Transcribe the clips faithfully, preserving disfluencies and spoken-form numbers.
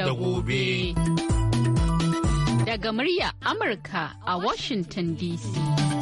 da gobe. Daga murya Amurka a Washington D C.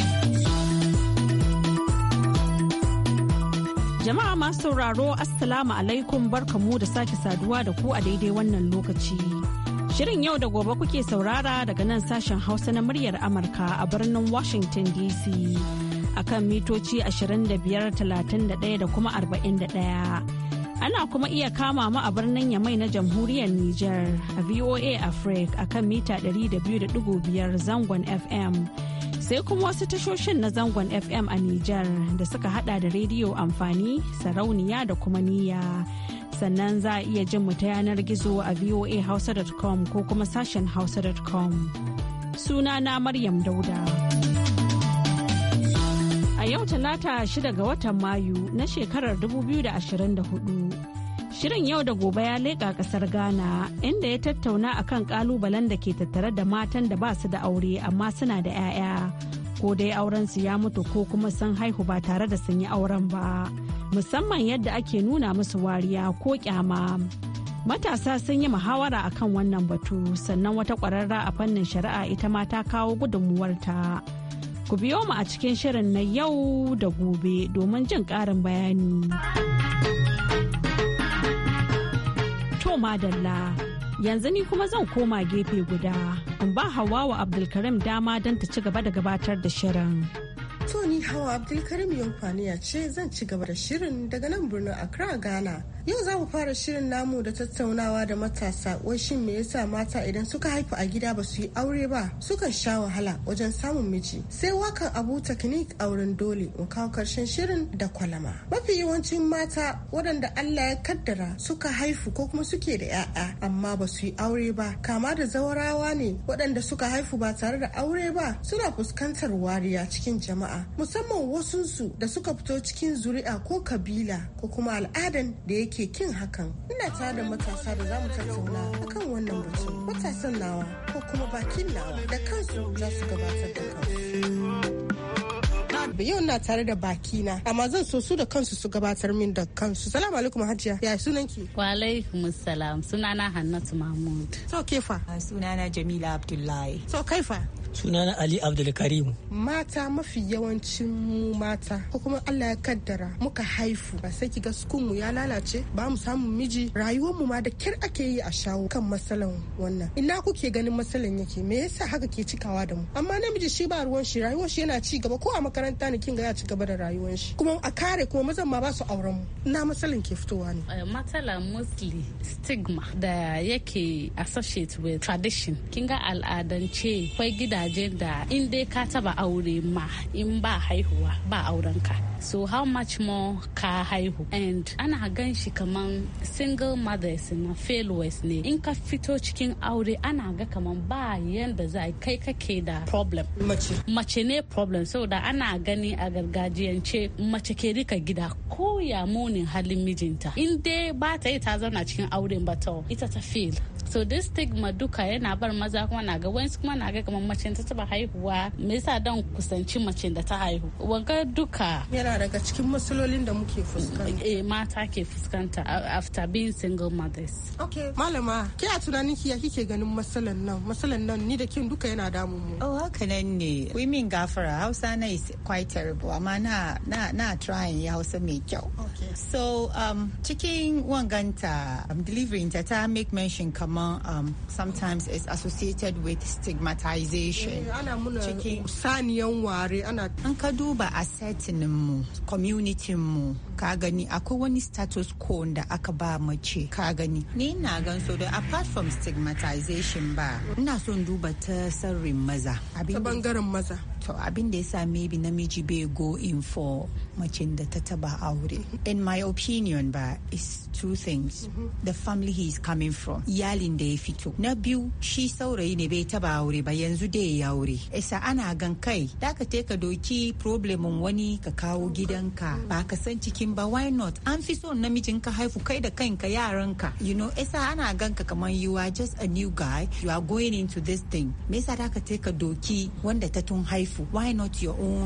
Jama'a masu sauraro Assalamu alaikum barkamu da sake saduwa da ku a daidai wannan lokaci. Shirin yau da gobe kuke saurara daga nan sashen Hausa na muryar Amurka a birnin Washington D C akan mitoci ashirin da biyar, talatin da ɗaya da kuma arba'in da ɗaya. Ana kuma iya kama mu a birnin Yamai na Jamhuriyar Nijar a V O A Africa akan mita ɗari da biyu da ɗigo biyar zangon F M. Sai kuma wasu tashoshin na zangon F M a Nijar da suka hada da rediyo amfani, sarauniya da kuma niyya. Sannan za a iya jin mu ta yanar gizo a voa hausa dot com ko kuma sashen hausa dot com. Sunana Maryam Dauda. A yau talata shida ga watan Mayu na shekarar dubu biyu da ashirin da hudu. Shirin yau da gobe ya leƙa ƙasar Ghana inda ya tattauna akan ƙalubalen da ke tattare da matan da ba su da aure amma suna da 'ya'ya. Ko dai aurensu ya mutu ko kuma sun haihu ba tare da sun yi auren ba. Musamman yadda ake nuna musu wariya ko kyama. Matasa sun yi muhawara akan wannan batu sannan wata ƙwararra a fannin shari'a ita ma ta kawo gudunmuwarta. Ku biyo mu a cikin shirin na yau da gobe domin jin ƙarin bayani. To madalla, yanzu ni kuma zan koma gefe guda in ba Hawwa Abdulkarim dama don ta ci gaba da gabatar da shirin. To ni Hawa Abdulkarim Yankwaniya ce zan ci gaba da shirin daga nan birnin Accra, Ghana. Yau za mu fara shirin namu da tattaunawa da matasa wai shin me yasa mata idan suka haifu a gida ba su yi aure ba sukan sha wahala wajen samun miji. Sai wakan Abu Teknik auren dole in kawo karshen shirin da kwalama. Mafi yawancin mata waɗanda Allah ya kaddara suka haifu ko kuma suke da 'ya'ya amma ba su yi aure ba kama da zawarawa ne waɗanda suka haifu ba tare da aure ba suna fuskantar wariya cikin jama'a musamman wasunsu da suka fito cikin zuri'a ko kabila ko kuma al'adan da yake ke kin hakan. Ina tare da matasa da za mu tattauna akan wannan batu. Matasan nawa ko kuma bakin nawa da kansu za su gabatar da kansu. Yau na tare da bakina amma zan so su da kansu su gabatar min da kansu. Salamu alaikum Hajiya. Ya sunanki? Wa alaikum salam. Sunana Hannatu Mahmud. So kefa? Sunana Jamila Abdullahi. So kaifa? Sunana Ali Abdulkarim. Mata mafi yawancin mu mata ko kuma Allah ya kaddara muka haifu ba sai kiga sukun mu ya lalace ba mu samu miji rayuwar mu ma da kyar ake yi a shawo kan matsalan wannan. Ina kuke ganin matsalan yake me yasa haka ke cikawa da mu amma namiji shi ba ruwan shi rayuwar shi yana ci gaba ko a makaranta ne kin ga ya ci gaba da rayuwar shi kuma a kare kuma mazan ma ba su auren mu ina matsalan ke fitowa ne. Matsalan mostly stigma da yake associate with tradition kin ga al'adance kwai gida da in dai ka taba aure ma in ba haihuwa ba aurenka so how much more ka haihu and ana gan shi kaman single mothers na failures ne in ka fito cikin aure ana ga kaman ba yanda za kai kake da problem mace mace ne problem saboda ana gani a gargajiyance mace ke rika gida ko ya munin halin mijinta in dai ba ta yi ta zauna cikin auren ba ta ita ta fail so this stigma duka yana bar maza kuma na ga wani kuma na ga kamar mace ta taba haihuwa me yasa dan kusanci mace da ta haihu wanga duka yana daga cikin matsalolin da muke fuskanta eh mata ke fuskanta after being single mothers. Okay malama ke a tunanin ki ya kike ganin matsalan nan matsalan nan ni da kin duka yana damun mu. Oh haka nan ne women gafara Hausa na is quite terrible amma na na na trying ya Hausa mai kyau. Okay. So um cikin wanganta um, delivering ta ta make mention kamar Um, sometimes it's associated with stigmatization. Eh, ana muna saniyan ware ana an ka duba a setting mu community mu ka gani akwai wani status quo da aka ba mace ka gani ni ina gan so da apart from stigmatization ba ina son duba ta sarrin maza ta bangaren maza to abin da yasa maybe namiji bai go in for mace da ta taba aure in my opinion ba is two things mm-hmm. the family he is coming from iyalin da ya fito na biyu shi saurayi ne bai taba aure ba yanzu da ya aure isa ana gan kai da ka te ka doki problemin wani ka kawo gidanka ba ka san cikin ba why not an fi son namijin ka haifu kai da kanka yaranka you know isa ana gan ka kamar you are just a new guy you are going into this thing me yasa da ka te ka doki wanda ta tun haifu why not your own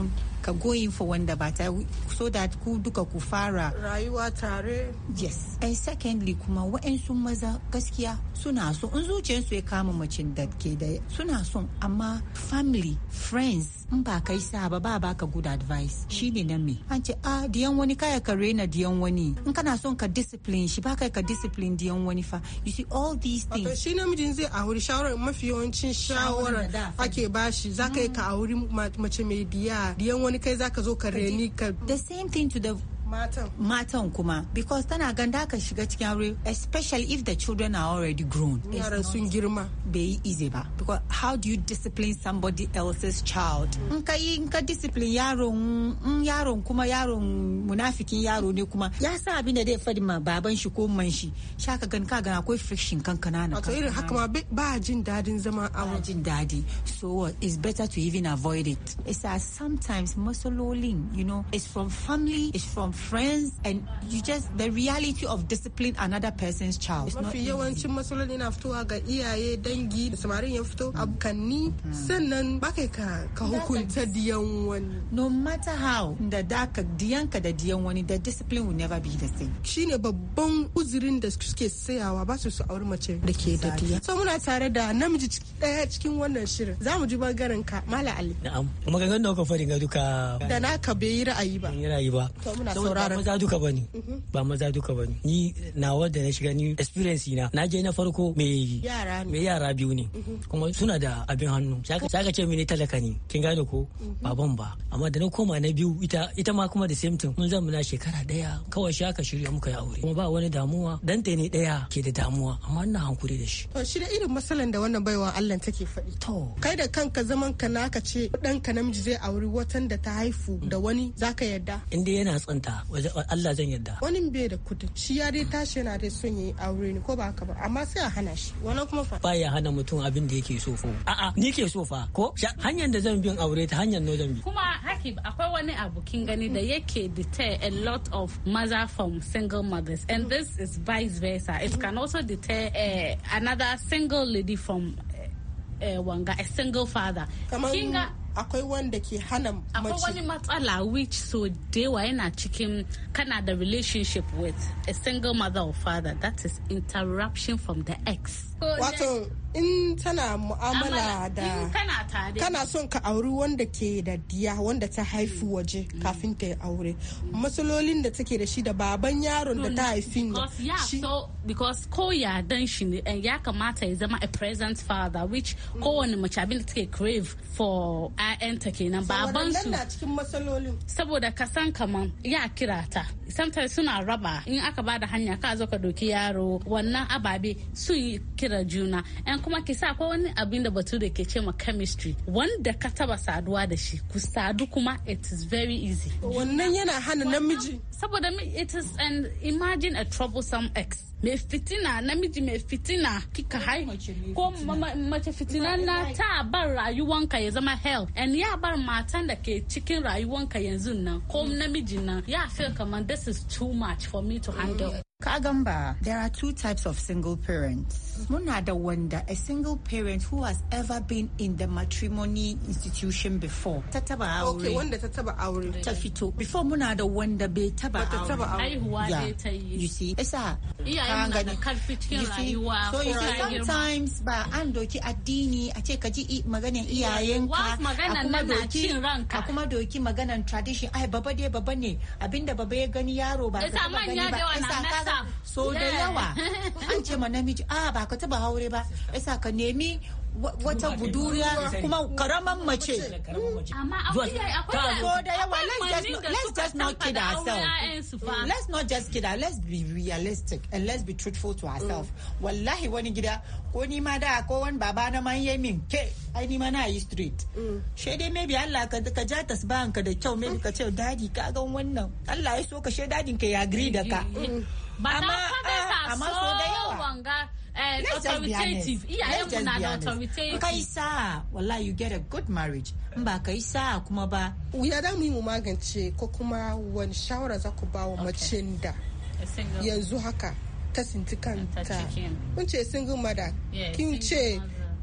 ka going for wanda ba ta so that ku duka ku fara rayuwa tare. Yes. And secondly kuma wa'ansu maza gaskiya suna so in zuciyarsu ya kama macin da ke da suna son amma family friends in ba kai sa ba ba baka good advice shine nan me an ce ah diyan wani kaya ka rena diyan wani in kana son ka discipline shi ba kai ka discipline diyan wani fa you see all these things. Wato shi namijin zai auri shawarar mafi yawancin shawarar ake bashi zaka yi ka auri mace mai diya diyan wani kai zaka zo ka reni ka. The same thing to the matan matan kuma because tana ganda ka shiga cikin aure especially if the children are already grown. Yaran sun girma bai easy ba because how do you discipline somebody else's child? In ka yi in ka discipline yaron in yaron kuma yaron munafikin yaro ne kuma ya sa abin da zai fadi ma baban shi ko man shi shaka gan ka gan akwai friction kan kanana. Wato irin haka ma ba jin dadin zama a ba jin dadi so it's better to even avoid it. It's that sometimes masololin you know it's from family, it's from friends, and you just the reality of discipline another person's child. Mafi yawancin matsaloli na fitowa ga iyaye dangi da samarin ya fito abokanni sannan ba kai ka hukunta diyan wani. No matter how da daka diyanka da diyan wani the discipline will never be the same. Shine babban uzurin da suke sayawa ba su su auri mace da ke da diya. So muna tare da namiji daya cikin wannan shirin. Za mu ji bangaren ka Mala Ali. Na'am. Kuma gangan da kuka fadi ga duka da naka bai yi ra'ayi ba. Bai yi ra'ayi ba. To muna ba maza duka bane ba maza duka bane ni nawa da na shiga ni experience na na je na farko mai yara mai yara biyu ne kuma suna da abin hannu saka ce mini talaka ne kin gane ko baban ba amma da na koma na biyu ita ita ma kuma da same thing mun zama na shekara daya kawai shi aka shirya muka yi aure kuma ba wani damuwa dan ta ne daya ke da damuwa amma ina hankuri da shi. To shi da irin masalan da wannan baiwa Allah take faɗi to kai da kanka zaman ka naka ce ɗanka namiji zai auri watan da ta haifu da wani zaka yarda inda yana tsanta Allah zan yarda. Wani bai da kudin shi ya dai tashi yana dai son yi aure ne ko ba haka ba amma sai a hana shi wannan kuma fa. Ba ya hana mutum abin da yake so fa. A'a ni ke so fa ko hanyar da zan bin aure ta hanyar no zan bi. Kuma haki akwai wani abu kin gani da yake deter a lot of mother from single mothers and this is vice versa. It can also deter uh, another single lady from uh, uh, wanga a single father. Kinga akwai wanda ke hana mace. Akwai wani matsala which so dewa yana cikin kana da relationship with a single mother or father that is interruption from the ex. Wato in tana mu'amala da kana son ka auri wanda ke da diya wanda ta haifu waje kafin ta yi aure matsalolin da take da shi da baban yaron da ta haifin shi so because ko ya dan shi ne ya kamata ya zama a present father which kowane mace abin da take crave for ƴaƴanta kenan baban su na cikin matsalolin saboda ka san kaman ya kira ta sometimes suna raba in aka bada hanya ka zo ka doki yaro wannan ababe sun kira juna yan kuma ki sa ko wani abin da batu da ke ce ma chemistry wanda ka taba saduwa da shi ku sadu kuma it is very easy wannan yana hana namiji saboda it is and imagine a troublesome ex mai fitina namiji mai fitina kika hai ko mace fitina na ta bar rayuwanka ya zama hell and ya bar matan da ke cikin rayuwanka yanzu nan ko namiji nan ya feel kamar this is too much for me to handle. Kagamba, there are two types of single parents. Muna da wanda a single parent who has ever been in the matrimony institution before. Ta taba aure. Okay, wanda ta taba aure. Ta fito. Before muna da wanda bai taba aure. Aihuwa dai ta yi. You see, isa. Iyayen na da karfi cikin rayuwa. So you see, sometimes ba an doki addini a ce ka ji maganan iyayenka. A kuma doki a kuma doki maganan tradition. Ai baba dai baba ne. Abinda baba ya gani yaro ba ka taba gani ba. So da yawa an ce ma namiji a ba ka taba haure ba yasa ka nemi wata buduriya kuma karaman mace amma akwai so da yawa let's just let's just not kid ourselves let's not just kid ourselves let's be realistic and let's be truthful to ourselves wallahi wani gida ko ni ma da ko wani baba na man yamin ke ai ni ma na yi street she dai maybe Allah ka ka ja tasbahan ka da kyau maybe ka ce daddy ka ga wannan Allah ya so ka she dadin ka ya agree da ka amma amma so da yawa Uh, authoritative. Let's just be honest. Kai sa, wallahi you get a good marriage. Ba kai sa kuma ba. Ya da mu magance ko kuma wani shawara za ku ba wa macen da yanzu haka ta sinti kanta. Kun ce single mother. Kin ce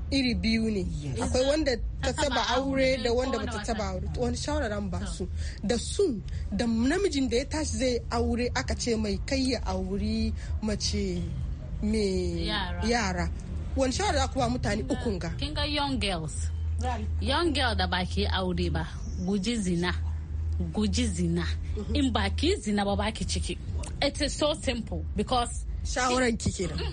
iri biyu ne. Akwai wanda ta taba aure da wanda bata taba aure. Wani shawaran ba su da su da namijin da ya tashi zai aure aka ce mai kai ya auri mace mai yara. Wani shawara ku ba mutane ukun ga? Kin ga young girls. Young girl da baki aure ba, guji zina. Guji zina. Mm-hmm. In baki zina ba baki ciki. It is so simple because shawaran kike da.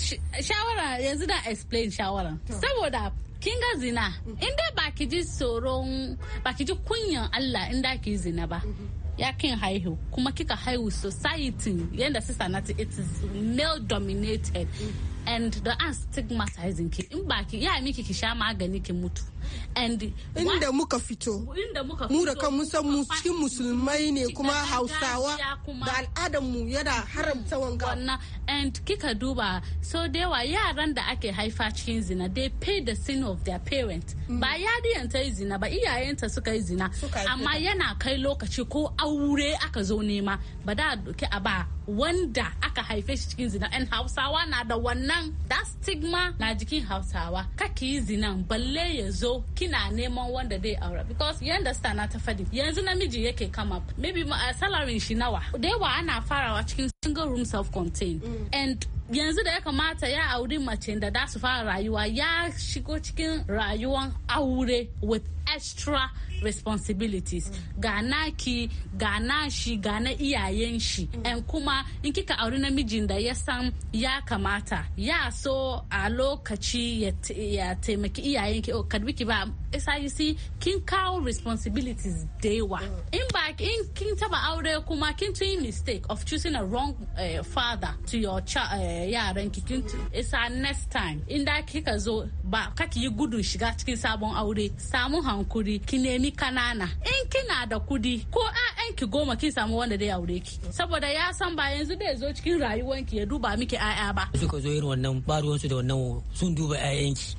Shawara yanzu da explain shawaran. Saboda kin ga zina, inda baki ji tsoron, baki ji kunyan Allah inda ki zina ba. Ya kin haihu kuma kika haihu society yanda sister Nati, it is male dominated. And the an stigmatizing ki in baki ya miki ki sha magani ki mutu. And inda muka fito mu da kan musan mu cikin musulmai ne kuma Hausawa da al'adar mu yana haramta wanga. And kika duba so da yawa yaran da ake haifa cikin zina they pay the sin of their parents. Mm. Ba yariyan ta yi zina ba iyayenta suka yi zina amma yana kai lokaci ko aure aka zo nema ba da doke a ba wanda aka haife shi cikin zina. And Hausawa na da wannan that stigma na jikin Hausawa kake yi zinan balle ya zo kina neman wanda dai aure because you understand na ta fadi yanzu namiji yake come up maybe a salary shi nawa da yawa ana farawa cikin single room self contained. Mm. And yanzu da ya kamata ya auri mace da da su fara rayuwa ya shigo cikin rayuwan aure with extra responsibilities. Mm. Ga naki, ga nashi, ga na iyayen shi. Mm. And kuma in kika auri namijin da ya san ya kamata ya so a lokaci ya taimaki iyayen ki kadbi ki ba isa you see kin kawo responsibilities da yawa. Mm. In ba in kin taba aure kuma kin tun mistake of choosing a wrong uh, father to your child uh, yaran ki kin isa next time inda kika zo ba kaki yi gudu shiga cikin sabon aure samu hankuri ki nemi kanana in kina da kudi ko ƴaƴan ki goma kin samu wanda dai aure ki saboda ya san ba yanzu da zo cikin rayuwanki ya duba miki ƴaƴa ba suka zo irin wannan baruwansu da wannan sun duba ƴaƴan ki.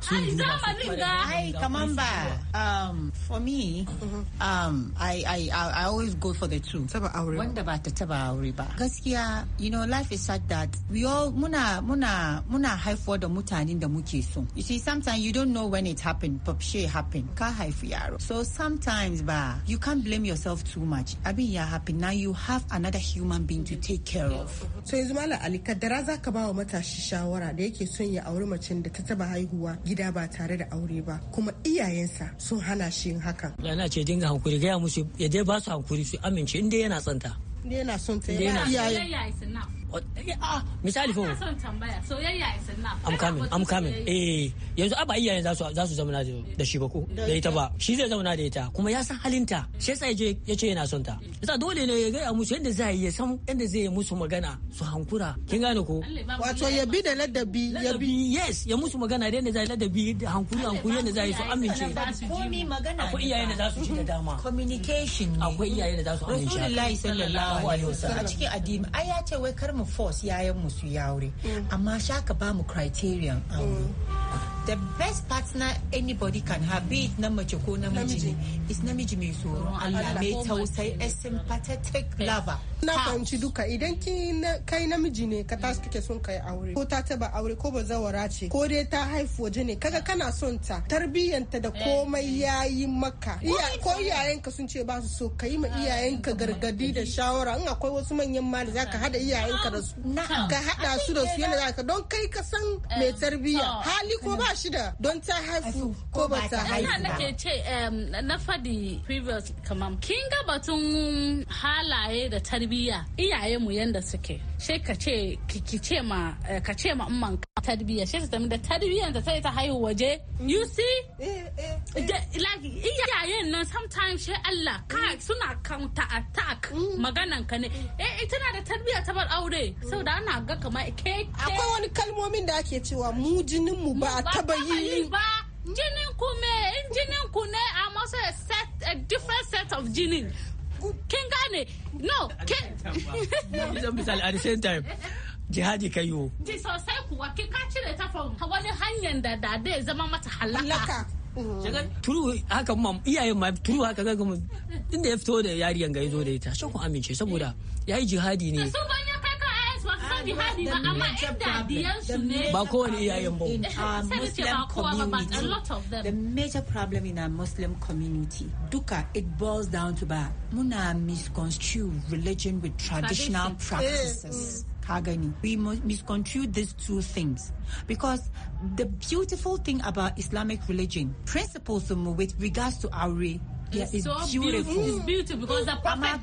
Hi, Kamamba. Um, for me, um, I, I, I always go for the two. Wanda ba ta taba aure ba. Gaskiya, you know, life is such that we all muna muna muna haifuwa da mutanen da muke so. You see, sometimes you don't know when it happened, but she happened. Ka haifu yaro. So sometimes ba, you can't blame yourself too much. Abin ya happen. Now you have another human being to take care of. So yanzu Malam Ali kaddara za ka ba wa matashi shawara da yake son ya auri macen da ta taba haihuwa gida ba tare da aure ba kuma iyayensa sun hana shi yin hakan. Yana ce dinga hankuri gaya musu ya dai ba su hankuri su amince inda yana tsanta. Inda yana son ta iyayen. Ah, misali fa. Ina son tambaya. Soyayya is enough. I'm coming, I'm coming. Eh, yanzu aba iyayen za su za su zama da shi ba ko? Da ita ba. Shi zai zauna da ita kuma ya san halinta. Shi yasa yaje yace yana son ta. Yasa dole ne ya gaya musu yadda zai yi san yadda zai yi musu magana su hankura. Kin gane ko? Wato ya bi da ladabi, ya bi yes, ya musu magana da yadda zai ladabi da hankuri hankuri yadda zai su amince. Komi magana. Akwai iyayen da za su ci da dama. Communication. Akwai iyayen da za su amince. Rasulullahi sallallahu alaihi wasallam a cikin addini ai ya ce wai kar mu force yayan mu su yi aure amma shaka ba mu criterion aure. The best partner anybody can have, be it na mace ko namiji, is namiji mai tsoron Allah, mai tausayi, a sympathetic lover. Na fahimci duka idan kai namiji ne ka tashi kake son kai aure ko ta taba aure ko ba zawara ce ko dai ta haifu waje ne kaga kana son ta tarbiyyanta da komai yayi maka ko iyayenka sun ce ba su so ka yi ma iyayenka gargadi da shawara in akwai wasu manyan ma da zaka hada iyayenka da su ka hada su da su yana zaka don kai ka san mai tarbiyya hali ko ba shi da don ta haifu ko ba ta haifu. Ina nake ce na fadi previous kamar kin ga batun halaye da tarbiyya iyaye mu yanda suke sai ka ce ki ce ma ka ce ma umman tarbiyya sai ta tafi da tarbiyyar ta sai ta haihu waje you see like iyayen nan sometimes sai Allah ka suna counter attack maganan ka ne eh ita na da tarbiyya ta bar aure saboda ana ga kamar ke akwai wani kalmomin da ake cewa mu jinin mu ba taba yi ba jinin ku me jinin ku ne amma sai a set a different set of jinin kin gane no kin misali at the same time jihadi kayo ji sosai kuwa kin ka cire ta fa wani hanyar da da zai zama mata halaka turu haka mam iyayen ma turu haka ga mu inda ya fito da yariyan ga yazo da ita shan ku amince saboda yayi jihadi ne su ban ya kai ka ayyansu ba kowane iyayen ba. In our Muslim community, the major problem in our Muslim community, duka, it boils down to ba muna misconstrue religion with traditional practices. Kagani. We misconstrue these two things because the beautiful thing about Islamic religion, principles with regards to our yeah, it's, it's so beautiful. beautiful. It's beautiful because the prophet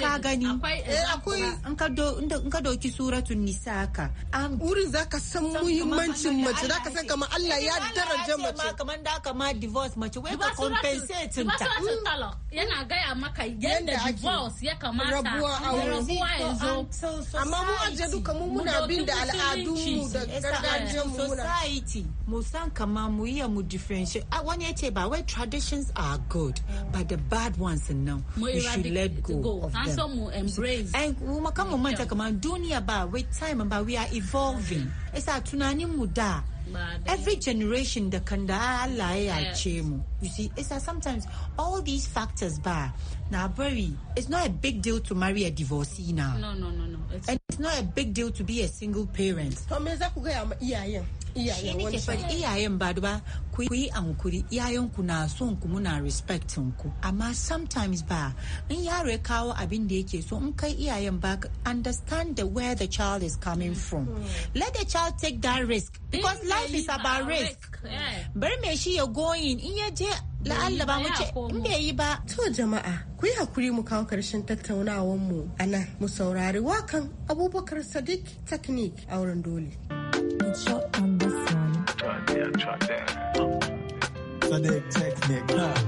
Nka doki suratul nisa ka. Wurin zaka san muhimmancin mace, zaka san kamar Allah ya daraja mace. Kamar da kama divorce mace wai ka compensate ta. Yana gaya maka yanda divorce ya kamata rabuwa ya zo. Amma mu aje duka mu muna bin da al'adunmu da gargajiyarmu muna. Society mu san kamar mu yi mu differentiate. Wani yace ba wai traditions are good, but the bad ones now we should let go, go. of and them. Some embrace. And we come manta kama dunia ba with time ba we are evolving. Esa tunanin mu da. Every generation the kanda Allah ya ce mu. You see, it's that sometimes all these factors ba now very. It's not a big deal to marry a divorcee now. No, no, no, no. It's, and it's not a big deal to be a single parent. To me za ku ga iyayen. Iyayen wani shi iyayen ba ba ku yi ankuri iyayen ku na son ku muna respecting ku amma sometimes ba in yaro ya kawo abin da yake so in kai iyayen ba understand the where the child is coming from. Mm-hmm. Let the child take that risk because in life is about risk. Bari me shi ya going in ya je la'alla ba mu ce in bai yi ba. To jama'a ku yi hakuri mu kawo karshen tattaunawar mu anan mu saurari wakan Abubakar Sadiq Technique a wurin dole. Shot on this one. Track there, track there. Sadiq Technique.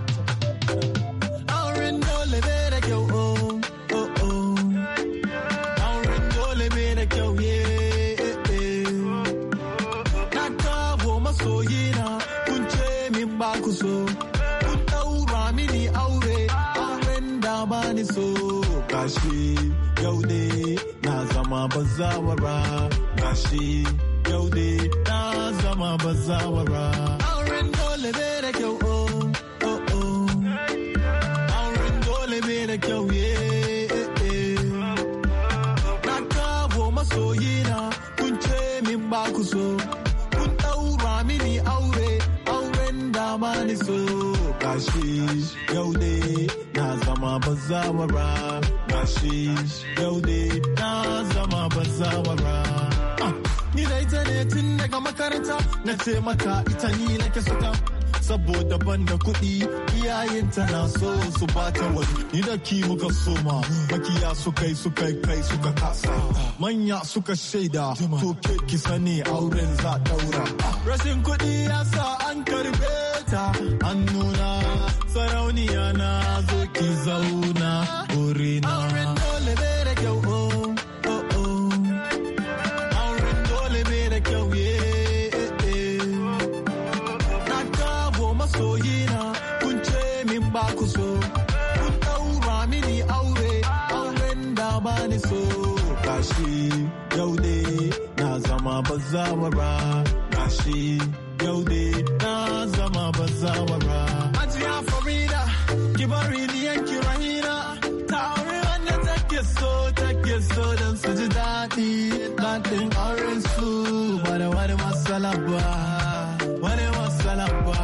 Auren dole bai da kyau oh oh oh. Auren dole bai da kyau yeah. Na kawo masoyina kun ce min ba ku so. Kun daura mini aure auren da ba ni so. Gashi yau ne na zama bazawara. Gashi yau dai na zama bazawara. Auren dole bai da kyau oh oh oh. Auren dole bai da kyau yeah. Na kawo masoyina kun ce min ba ku so. Kun daura mini aure auren da ba ni so. Gashi yau dai na zama bazawara. Gashi yau dai na zama bazawara. Ni da ita ne tun daga makaranta na ce mata ita ni nake suka saboda ban da kuɗi iyayenta na so su bata wani ni da ki muka soma makiya su kai su kai kai suka kasa manya suka shaida to ke ki sani auren za daura rashin kuɗi ya sa an karbe ta an nuna sarauniya na zo ki zauna burina auren dole bai da kyau oh soyina kun ce min ba ku so kun daura mini aure auren da ba ni so gashi yau dai na zama bazawara gashi yau dai na zama bazawara ajiya farida ki bari ni yanki rahina ta aure wanda take so take so dan su ji daɗi daɗin auren su ba da wani matsala ba wani matsala ba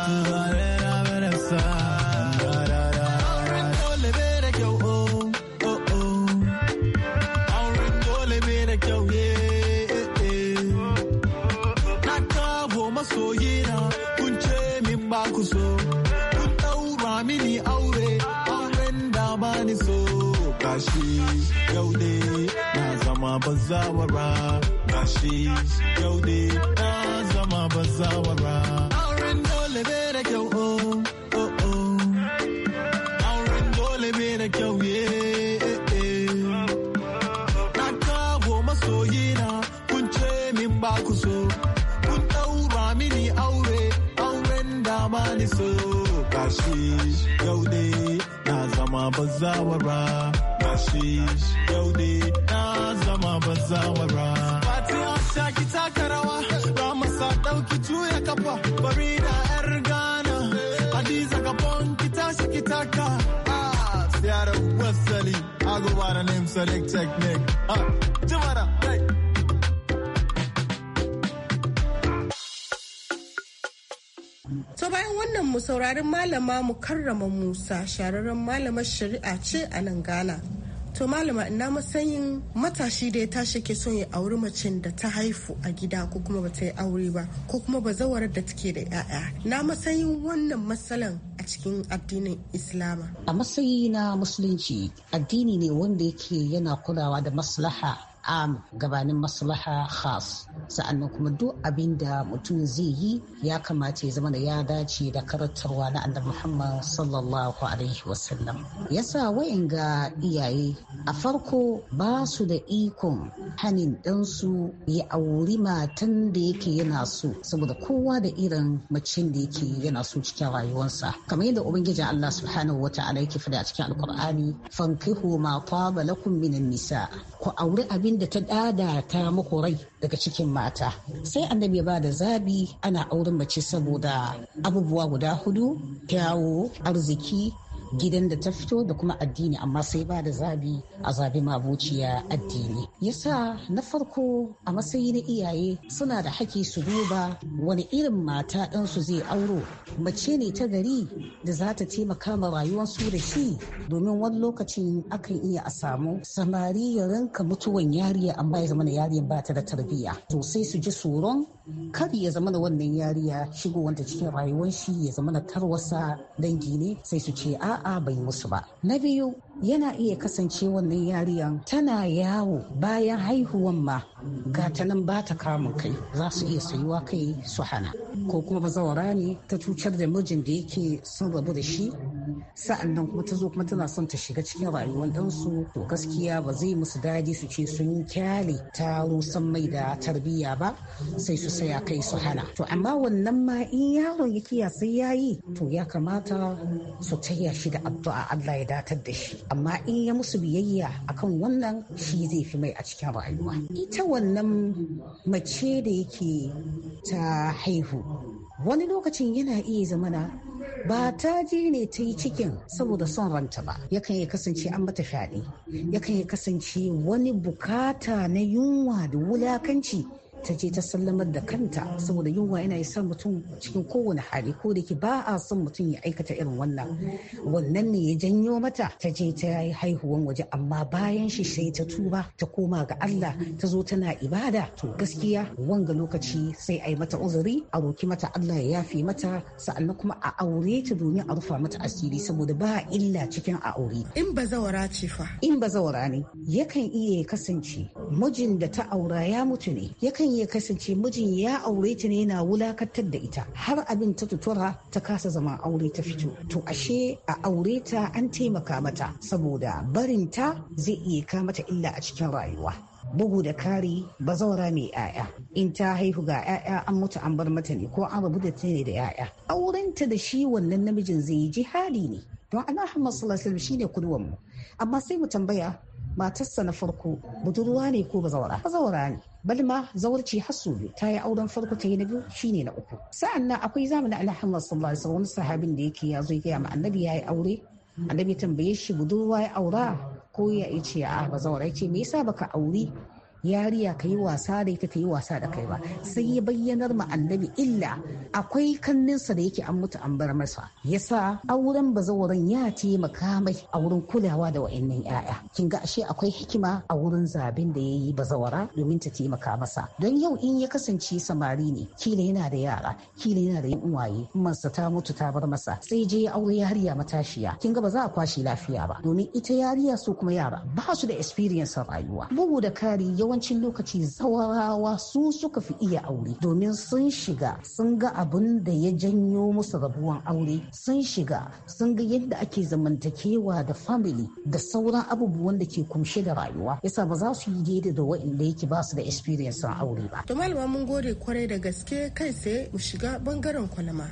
soyina kun ce min ba ku so kun daura mini aure auren da ba ni so gashi yau dai na zama bazawara gashi yau dai na zama bazawara auren dole bai da kyau oh oh oh auren dole bai da kyau yeah na kawo masoyina kun ce min ba ku so mini aure auren da ba ni so gashi yau dai na zama bazawara gashi yau dai na zama bazawara Fatiha shaki taka rawa Ramasa dauki juya kafa Farida yar Ghana Hadiza Gabon ki tashi ki taka ah Siyara Wasali I go by the name Sadiq Technique ah Jumara hey To bayan wannan mu saurari malama Mukarrama Musa, shararren malamar shari'a ce a nan Ghana. To malama, ina matsayin matashi da ya tashi ke son ya auri macen da ta haifu a gida ko kuma ba ta yi aure ba ko kuma bazawarar da take da 'ya'ya. Na matsayin wannan matsalan a cikin addinin Islama. A matsayi na musulunci, addini ne wanda yake yana kulawa da maslaha am gabanin maslaha khas, sa'annan kuma duk abin da mutum zai yi ya kamata ya zama da ya dace da karantarwa na annabi Muhammad sallallahu alaihi wasallam. Yasa wayan ga iyaye a farko ba su da ikon hanin ɗansu ya auri matan da yake yana so, saboda kowa da irin macen da yake yana so cikin rayuwarsa, kamar yadda ubangiji Allah subhanahu wa ta'ala yake fada a cikin alkur'ani, fankihu ma taba lakum minan nisa, ku auri abin da ta dada ta muku rai daga cikin mata. Sai annabi ya ba da zabi, ana auren mace saboda abubuwa guda hudu: kyawu, arziki, gidan da ta fito da kuma addini, amma sai ba da zabi a zabi mabuciya addini. Yasa na farko a matsayi na iyaye suna da haƙƙi su duba wani irin mata ɗansu zai auro, mace ne ta gari da za ta taimaka ma rayuwarsu da shi, domin wani lokacin akan iya a samu samari ya rinka mutuwan yariya amma ya zama na yariyar ba ta da tarbiyya, to sai su ji tsoron kar ya zama da wannan yariya shigowanta cikin rayuwar shi ya zama na tarwasa dangi ne, sai su ce a'a bai musu ba. Na biyu, yana iya kasance wannan yariyan tana yawo bayan haihuwan ma ga ta nan ba ta kamun kai, za su iya sayuwa kai su hana, ko kuma bazawara ne ta cutar da mijin da yake sun rabu da shi, sa'an nan kuma ta zo kuma tana son ta shiga cikin rayuwar ɗansu, to gaskiya ba zai musu dadi su ce sun kyale ta rusan mai da tarbiyya ba, sai su saya kai su hana. To amma wannan ma in yaron ya kiya sai yayi, to ya kamata su taya shi da addu'a Allah ya datar da shi, amma in ya musu biyayya akan wannan shi zai fi mai a cikin rayuwa. Ita wannan mace da yake ta haihu wani lokacin yana iya zamana ba ta je ne ta yi cikin saboda son ranta ba, yakan iya kasance an mata fyaɗe, yakan iya kasance wani bukata na yunwa da wulakanci ta je ta sallamar da kanta, saboda yunwa yana sa mutum cikin kowane hali, ko da ke ba a son mutum ya aikata irin wannan wannan ne ya janyo mata ta je ta yi haihuwan waje, amma bayan shi sai ta tuba ta koma ga Allah, ta zo tana ibada, to gaskiya wanga lokaci sai a yi mata uzuri, a roki mata Allah ya yafe mata, sa'annan kuma a aure ta domin a rufa mata asiri, saboda ba illa cikin a aure. In bazawara ce fa? In bazawara ne yakan iya kasance mijin da ta aura ya mutu ne, yakan ya kasance mijin ya aure ta ne yana wulakantar da ita har abin ta tutura ta kasa zama aure ta fito, to ashe a aure ta an taimaka mata, saboda barin ta zai iya ka mata illa a cikin rayuwa. Bugu da kari, bazawara mai 'ya'ya in ta haihu ga 'ya'ya an mutu an bar mata ne, ko an rabu da ta ne da 'ya'ya, aurenta da shi wannan namijin zai yi jihadi ne, don Allah Muhammad sallallahu alaihi wasallam shine kudwan mu. Amma sai mu tambaya, matarsa na farko budurwa ne ko bazawara? Bazawara ne, balma zawarci hasu biyu, ta yi auren farko ta yi na biyu, shine na uku. Sa'an nan akwai zamanin Allah Muhammad sallallahu alaihi wasallam wani sahabin da yake ya zo ya gaya ma annabi ya yi aure, annabi tambaye shi budurwa ya aura ko ya ce a bazawara, ya ce me yasa baka auri yariya ka yi wasa da ita ta yi wasa da kai ba? Sai ya bayyanar ma annabi illa akwai kanninsa da yake an mutu an bar masa, yasa auren bazawaran ya taimaka mai a wurin kulawa da wa'annan 'ya'ya. Kin ga ashe akwai hikima a wurin zabin da yayi bazawara domin ta taimaka masa, don yau in ya kasance samari ne, kila yana da yara, kila yana da yan uwaye, mansa ta mutu ta bar masa, sai je ya aure yariya matashiya, kin ga ba za a kwashi lafiya ba, domin ita yariya su kuma yara ba su da experience rayuwa. Bugu da kari, yawancin lokaci zawarawa su suka fi iya aure, domin sun shiga sun ga abin da ya janyo musu rabuwan aure, sun shiga sun ga yadda ake zamantakewa da family da sauran abubuwan da ke kumshe da rayuwa, yasa ba za su yi daidai da waɗanda yake ba su da experience a aure ba. To malama mun gode kwarai da gaske, kai sai mu shiga bangaren kwalama.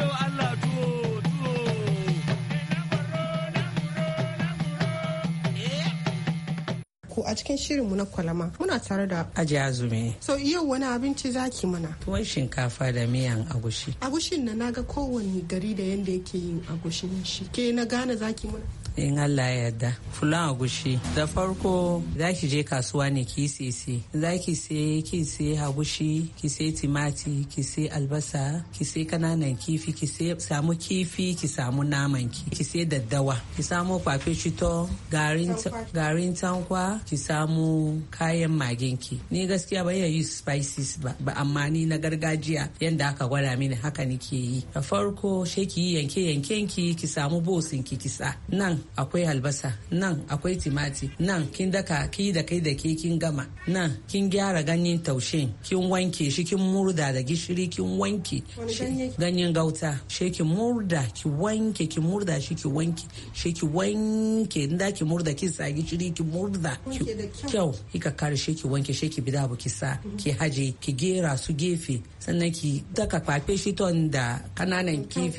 Ko a cikin shirinmu na kwalama muna tare da Aji Azumi. So yau wani abinci zaki mana? Tuwon shinkafa da miyan agushi. Agushin na naga kowane gari da yanda yake yin agushin shi. Ke na gane zaki mana? in Allah ya yarda. Fulan agushi da farko za ki je kasuwa ne ki sese, za ki sai ki sai agushi, ki sai timati, ki sai albasa, ki sai kananan kifi, ki sai samu kifi, ki samu naman ki, ki sai daddawa, ki samu kwafe chito, garin garin tankwa, ki samu kayan magin ki. Ni gaskiya ba ya use spices ba, ba amma ni na gargajiya yanda aka gwada mini haka nake yi. Da farko she ki yanke yanken ki, ki samu bosin ki ki sa. Nan akwai albasa, nan akwai timati, nan kin daka ki da kai da ke kin gama, nan kin gyara ganyen taushen, kin wanke shi, kin murda da gishiri, kin wanke ganyen gauta, she ki murda ki wanke, ki murda shi ki wanke, she ki wanke, inda ki murda ki sa gishiri ki murda kyau, kika kare she ki wanke, she ki bida abu ki sa, ki haje, ki gera su gefe, sannan ki daka kwafe shi ton da kananan kifi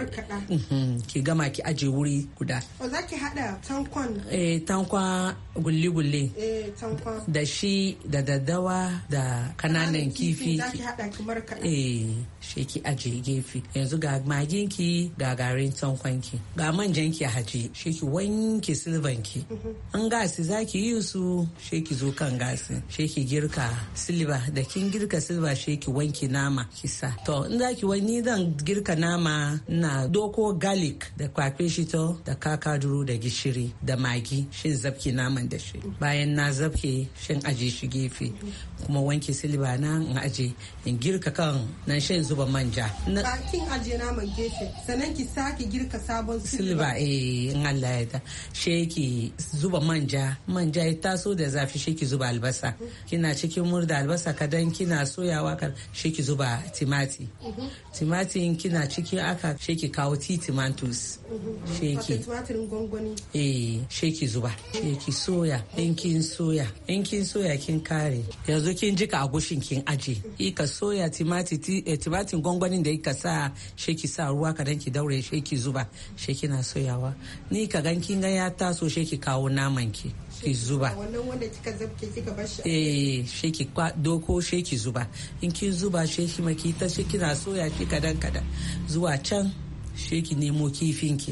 ki gama ki aje wuri guda. O za ki hada tankwan? Eh, tankwa gulli-gulli. Eh, tankwa. Da shi da daddawa da kananan kifi. Za ki hada ki markaɗa. Eh, shi ki aje gefe. Yanzu ga maginki, ga garin tankwanki, ga manjanki a haje, shi ki wanke silvanki. An gasi za ki yi su, shi ki zo kan gasi, shi ki girka silba, da kin girka silba shi ki wanke nama ki sa. To, in za ki wani zan girka nama na doko garlic da kwafe shi to da kakaduru da gishiri da magi, shin zabki naman da shi. Bayan na zabke shin aje shi gefe, kuma wanke silba na in aje in girka kan nan shin zuba manja. Kin aje naman gefe sannan ki sake girka sabon silba. Eh, in Allah ya ta she ki zuba manja, manja ya taso da zafi she ki zuba albasa. Kina cikin murda albasa kadan kina soyawa kan she ki zuba timati. Timatin kina cikin aka she ki kawo tomatoes. Sheki tumatirin gwangwani. Eh, sheki zuba, sheki soya, in kin soya, in kin soya kin kare. Yanzu kin jika agushin kin aje. Ika soya timati eh, timatin gwangwanin da ika sa sheki sa ruwa kadan ki daure sheki zuba, sheki na soyawa. Ni ka gan kin ga ya taso sheki kawo naman ki. Ki zuba. Wannan wanda kika zabke kika bar shi. Eh, sheki kwa doko sheki zuba. In kin zuba sheki maki ta sheki na soya ki kadan kadan. Zuwa can she ki nemo kifinki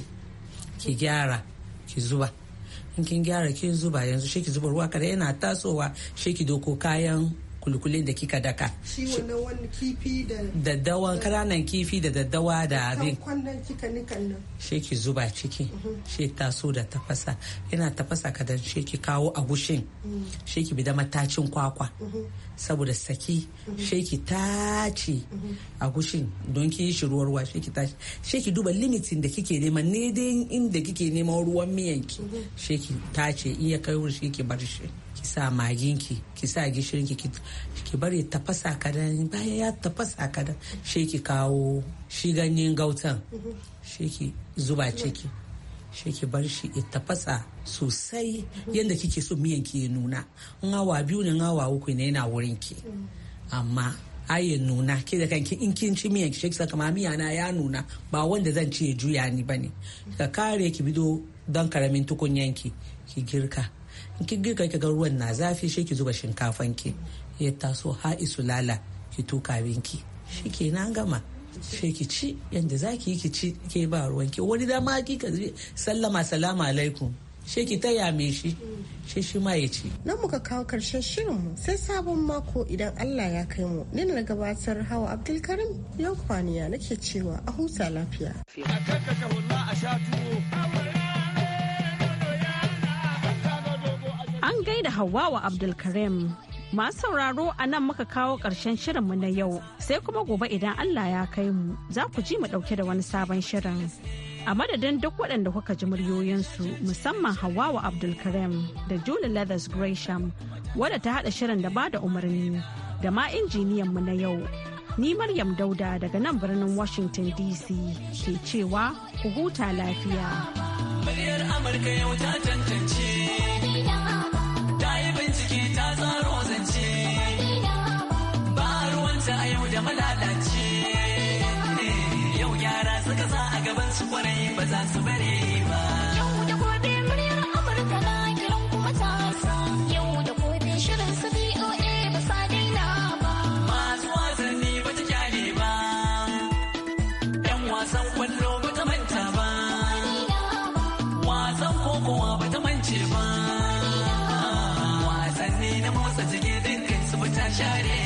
ki gyara ki zuba, in kin gyara kin zuba yanzu she ki zuba ruwa kada yana tasowa she ki doko kayan kulkulin da kika daka. Shi wannan wani kifi da daddawa, kananan kifi da daddawa da abin. Kwandon kika nikan nan. She ki zuba ciki, she taso da tafasa. Yana tafasa kadan she ki kawo agushin. She ki bi da matacin kwakwa. Saboda saki, she ki tace agushin don ki shi ruwa ruwa she ki tace. She ki duba limitin da kike nema, ne dai inda kike neman ruwan miyanki. She ki tace, in ya kai wuri she ki bar shi. Ki sa maginki, ki sa gishirinki, ki bari tafasa kadan, bayan ya tafasa kadan she ki kawo shi ganyen gautan, she ki zuba ciki, she ki bar shi ya tafasa sosai yadda kike so miyanki ya nuna. In awa biyu ne, awa uku ne yana wurinki, amma ayin nuna ke da kanki in kin ci miyanki she ki saka ma miya na ya nuna, ba wanda zan ci ya juya ni bane. Ka kare ki bido dan karamin tukunyanki ki girka. In ki girka ki ga ruwan na zafi she ki zuba shinkafan ki ya taso ha isu lala ki tuka binki, shikenan gama. She ki ci yanda zaki yi ki ci ke ba ruwan ki. Wani da ma ki ka sallama salamu alaikum she ki taya me shi she shi ma ya ci. Nan muka kawo karshen shirin mu sai sabon mako idan Allah ya kai mu. Ni na gabatar Hawa Abdulkarim yau kwaniya nake cewa a huta lafiya. An gaida Hawwa Abdulkarim. Masu sauraro a nan muka kawo ƙarshen shirinmu na yau, sai kuma gobe idan Allah ya kai mu za ku ji mu ɗauke da wani sabon shirin. A madadin duk waɗanda kuka ji muryoyinsu musamman Hawwa Abdulkarim da Julie Leathers Gresham wadda ta haɗa shirin da bada umarni da ma injiniyanmu na yau. Ni Maryam Dauda daga nan birnin Washington D C ke cewa ku huta lafiya. Muryar Amurka yau ta tantance. Bincike ta tsaro zance ba ruwanta a yau da malalace yau yara suka sa a gaban su kwarai ba za su bare ba. Yau da gobe muryar Amurka na kiran kuma ta yau da gobe shirin su B O A ba sa daina ba. Masu wasanni ba ta kyale ba, yan wasan kwallo ba ta manta ba, wasan share